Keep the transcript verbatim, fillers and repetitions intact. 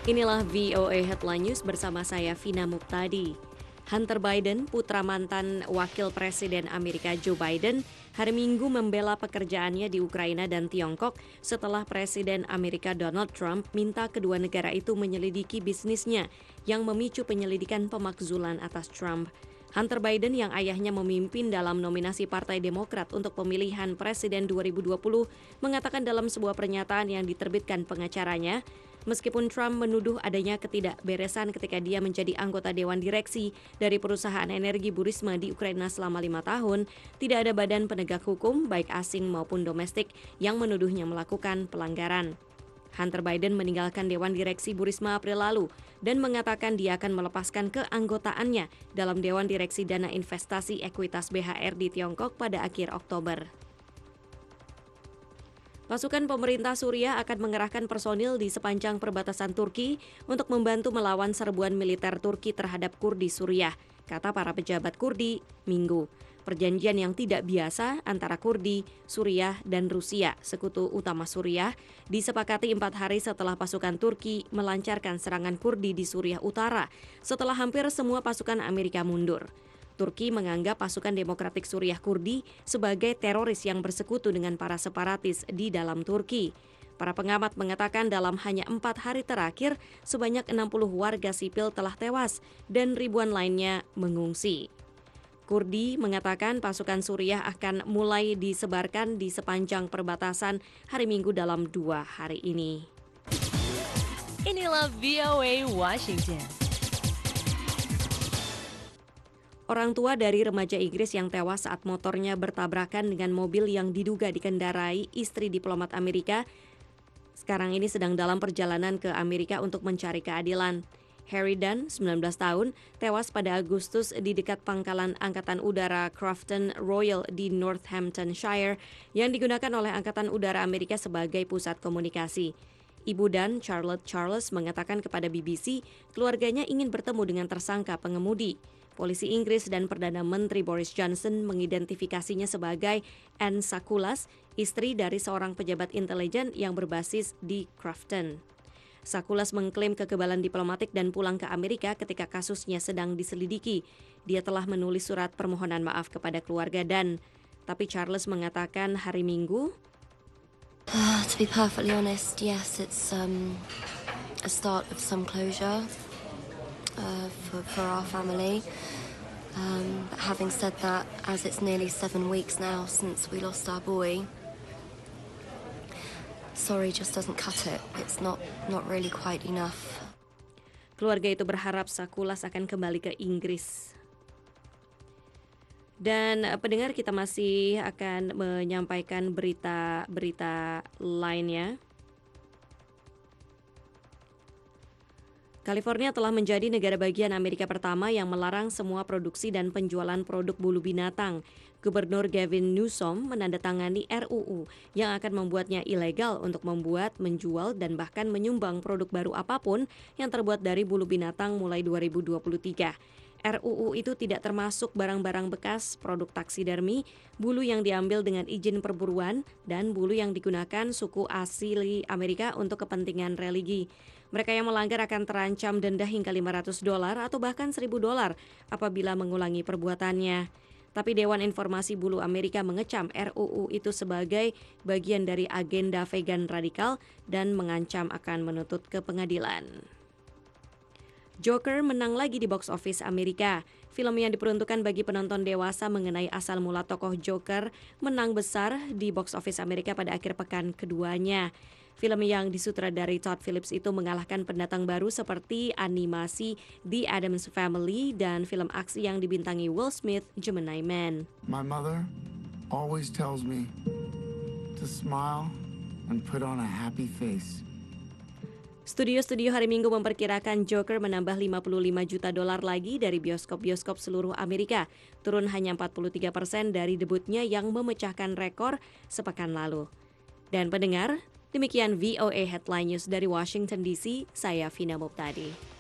Inilah V O A Headline News bersama saya Vina Muptadi. Hunter Biden, putra mantan Wakil Presiden Amerika Joe Biden, hari Minggu membela pekerjaannya di Ukraina dan Tiongkok setelah Presiden Amerika Donald Trump minta kedua negara itu menyelidiki bisnisnya yang memicu penyelidikan pemakzulan atas Trump. Hunter Biden yang ayahnya memimpin dalam nominasi Partai Demokrat untuk pemilihan Presiden dua ribu dua puluh mengatakan dalam sebuah pernyataan yang diterbitkan pengacaranya, meskipun Trump menuduh adanya ketidakberesan ketika dia menjadi anggota Dewan Direksi dari perusahaan energi Burisma di Ukraina selama lima tahun, tidak ada badan penegak hukum baik asing maupun domestik yang menuduhnya melakukan pelanggaran. Hunter Biden meninggalkan Dewan Direksi Burisma April lalu dan mengatakan dia akan melepaskan keanggotaannya dalam Dewan Direksi Dana Investasi Ekuitas B H R di Tiongkok pada akhir Oktober. Pasukan pemerintah Suriah akan mengerahkan personil di sepanjang perbatasan Turki untuk membantu melawan serbuan militer Turki terhadap Kurdi Suriah, kata para pejabat Kurdi Minggu. Perjanjian yang tidak biasa antara Kurdi, Suriah, dan Rusia, sekutu utama Suriah, disepakati empat hari setelah pasukan Turki melancarkan serangan Kurdi di Suriah Utara setelah hampir semua pasukan Amerika mundur. Turki menganggap pasukan Demokratik Suriah Kurdi sebagai teroris yang bersekutu dengan para separatis di dalam Turki. Para pengamat mengatakan dalam hanya empat hari terakhir, sebanyak enam puluh warga sipil telah tewas dan ribuan lainnya mengungsi. Kurdi mengatakan pasukan Suriah akan mulai disebarkan di sepanjang perbatasan hari Minggu dalam dua hari ini. Inilah V O A Washington. Orang tua dari remaja Inggris yang tewas saat motornya bertabrakan dengan mobil yang diduga dikendarai istri diplomat Amerika, sekarang ini sedang dalam perjalanan ke Amerika untuk mencari keadilan. Harry Dunn, sembilan belas tahun, tewas pada Agustus di dekat pangkalan Angkatan Udara Crofton Royal di Northamptonshire yang digunakan oleh Angkatan Udara Amerika sebagai pusat komunikasi. Ibu Dunn, Charlotte Charles, mengatakan kepada B B C keluarganya ingin bertemu dengan tersangka pengemudi. Polisi Inggris dan Perdana Menteri Boris Johnson mengidentifikasinya sebagai Anne Sakulas, istri dari seorang pejabat intelijen yang berbasis di Crofton. Sakulas mengklaim kekebalan diplomatik dan pulang ke Amerika ketika kasusnya sedang diselidiki. Dia telah menulis surat permohonan maaf kepada keluarga Dan. Tapi Charles mengatakan hari Minggu, Uh, to be perfectly honest, yes, it's um, a start of some closure uh, for, for our family. Um, but having said that, as it's nearly seven weeks now since we lost our boy, sorry just doesn't cut it. It's not not really quite enough. Keluarga itu berharap Sakulas akan kembali ke Inggris. Dan pendengar, kita masih akan menyampaikan berita-berita lainnya. California telah menjadi negara bagian Amerika pertama yang melarang semua produksi dan penjualan produk bulu binatang. Gubernur Gavin Newsom menandatangani R U U yang akan membuatnya ilegal untuk membuat, menjual, dan bahkan menyumbang produk baru apapun yang terbuat dari bulu binatang mulai dua ribu dua puluh tiga. R U U itu tidak termasuk barang-barang bekas, produk taksidermi, bulu yang diambil dengan izin perburuan, dan bulu yang digunakan suku asli Amerika untuk kepentingan religi. Mereka yang melanggar akan terancam denda hingga lima ratus dolar atau bahkan seribu dolar apabila mengulangi perbuatannya. Tapi Dewan Informasi Bulu Amerika mengecam R U U itu sebagai bagian dari agenda vegan radikal dan mengancam akan menuntut ke pengadilan. Joker menang lagi di box office Amerika. Film yang diperuntukkan bagi penonton dewasa mengenai asal mula tokoh Joker menang besar di box office Amerika pada akhir pekan keduanya. Film yang disutradari Todd Phillips itu mengalahkan pendatang baru seperti animasi The Addams Family dan film aksi yang dibintangi Will Smith, Gemini Man. My mother always tells me to smile and put on a happy face. Studio-studio hari Minggu memperkirakan Joker menambah lima puluh lima juta dolar lagi dari bioskop-bioskop seluruh Amerika, turun hanya empat puluh tiga persen dari debutnya yang memecahkan rekor sepekan lalu. Dan pendengar, demikian V O A Headline News dari Washington D C, saya Vina Muptadi.